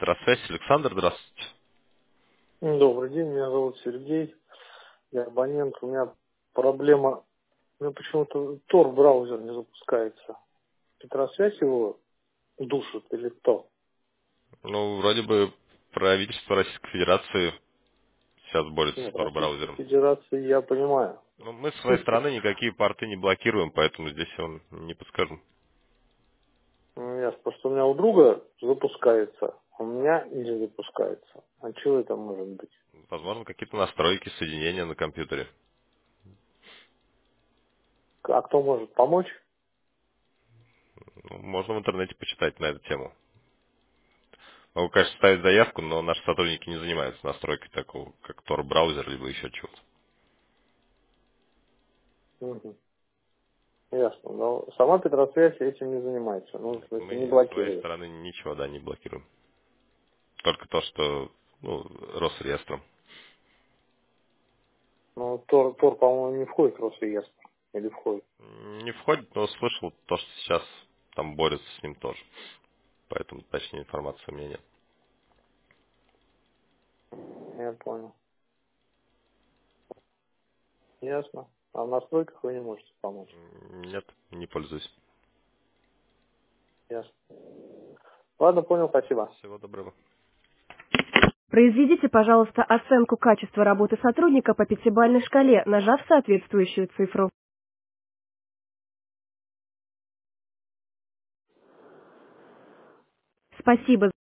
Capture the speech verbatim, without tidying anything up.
Петросвязь. Александр, здравствуйте. Добрый день, меня зовут Сергей, я абонент. У меня проблема, у меня почему-то Tor браузер не запускается. Петросвязь его душит или кто? Ну, вроде бы правительство Российской Федерации сейчас борется с Нет, Российской Tor-браузером. Федерации я понимаю. Ну, мы с своей стороны никакие порты не блокируем, поэтому здесь я вам не подскажу. Ну, я просто у меня у друга запускается, а у меня не запускается. А чего это может быть? Возможно, какие-то настройки, соединения на компьютере. А кто может помочь? Ну, можно в интернете почитать на эту тему. Могу, конечно, ставить заявку, но наши сотрудники не занимаются настройкой такого, как Tor-браузер, либо еще чего-то. Мгм. Ясно. Но сама Петросвязь этим не занимается. Ну, в смысле, не Мы с своей блокирует. стороны ничего, да, не блокируем. Только то, что, ну, Росреестром. Ну, Тор, Тор, по-моему, не входит в Росреестр. Или входит? Не входит, но слышал то, что сейчас там борются с ним тоже. Поэтому точнее информации у меня нет. Я понял. Ясно. А в настройках вы не можете помочь. М, Нет, не пользуюсь. Ясно. Ладно, понял, спасибо. Всего доброго. Произведите, пожалуйста, оценку качества работы сотрудника по пятибалльной шкале, нажав соответствующую цифру. Спасибо.